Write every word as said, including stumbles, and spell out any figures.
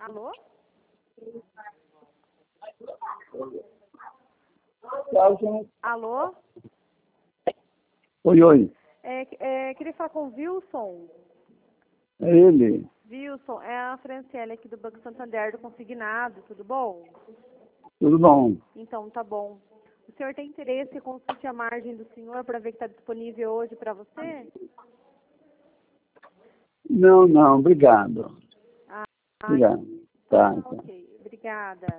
Alô? Alô? Oi, oi. É, é, queria falar com o Wilson. É ele. Wilson, é a Franciele aqui do Banco Santander do Consignado, tudo bom? Tudo bom? Então, tá bom. O senhor tem interesse em consulte a margem do senhor para ver que está disponível hoje para você? Não, não, obrigado. Ah, Obrigado. então Tá, tá tá. ok. Obrigada.